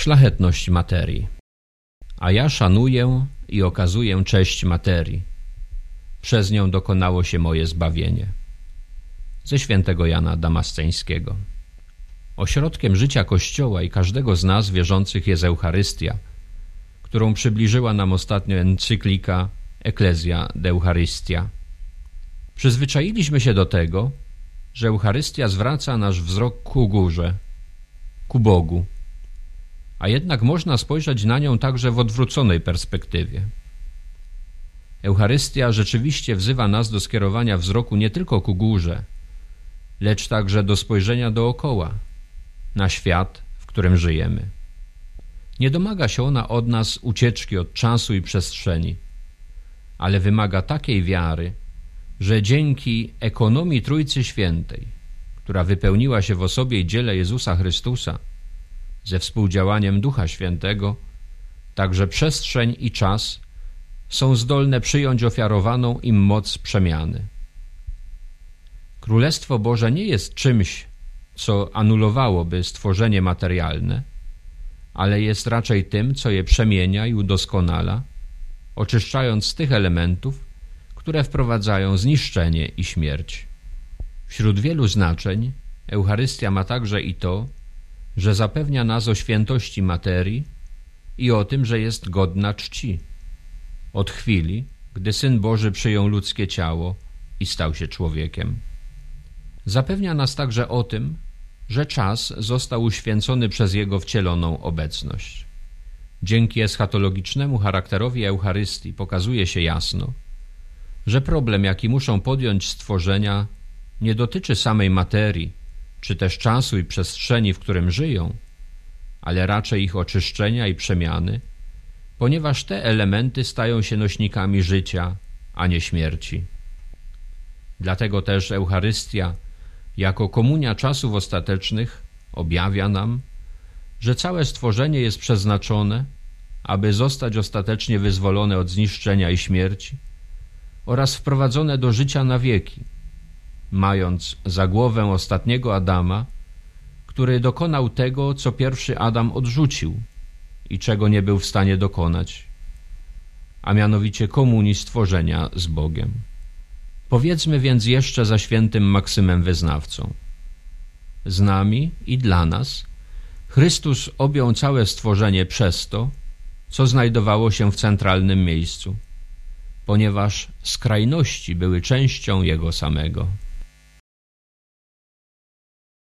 Szlachetność materii. A ja szanuję i okazuję cześć materii. Przez nią dokonało się moje zbawienie. Ze świętego Jana Damasceńskiego. Ośrodkiem życia Kościoła i każdego z nas wierzących jest Eucharystia, którą przybliżyła nam ostatnio encyklika Ecclesia de Eucharistia. Przyzwyczailiśmy się do tego, że Eucharystia zwraca nasz wzrok ku górze, ku Bogu, a jednak można spojrzeć na nią także w odwróconej perspektywie. Eucharystia rzeczywiście wzywa nas do skierowania wzroku nie tylko ku górze, lecz także do spojrzenia dookoła, na świat, w którym żyjemy. Nie domaga się ona od nas ucieczki od czasu i przestrzeni, ale wymaga takiej wiary, że dzięki ekonomii Trójcy Świętej, która wypełniła się w osobie i dziele Jezusa Chrystusa, ze współdziałaniem Ducha Świętego, także przestrzeń i czas są zdolne przyjąć ofiarowaną im moc przemiany. Królestwo Boże nie jest czymś, co anulowałoby stworzenie materialne, ale jest raczej tym, co je przemienia i udoskonala, oczyszczając z tych elementów, które wprowadzają zniszczenie i śmierć. Wśród wielu znaczeń Eucharystia ma także i to, że zapewnia nas o świętości materii i o tym, że jest godna czci. Od chwili, gdy Syn Boży przyjął ludzkie ciało i stał się człowiekiem. Zapewnia nas także o tym, że czas został uświęcony przez Jego wcieloną obecność. Dzięki eschatologicznemu charakterowi Eucharystii pokazuje się jasno, że problem, jaki muszą podjąć stworzenia, nie dotyczy samej materii, czy też czasu i przestrzeni, w którym żyją, ale raczej ich oczyszczenia i przemiany, ponieważ te elementy stają się nośnikami życia, a nie śmierci. Dlatego też Eucharystia, jako komunia czasów ostatecznych, objawia nam, że całe stworzenie jest przeznaczone, aby zostać ostatecznie wyzwolone od zniszczenia i śmierci oraz wprowadzone do życia na wieki, mając za głowę ostatniego Adama, który dokonał tego, co pierwszy Adam odrzucił i czego nie był w stanie dokonać, a mianowicie komunii stworzenia z Bogiem. Powiedzmy więc jeszcze za świętym Maksymem Wyznawcą. Z nami i dla nas Chrystus objął całe stworzenie przez to, co znajdowało się w centralnym miejscu, ponieważ skrajności były częścią Jego samego.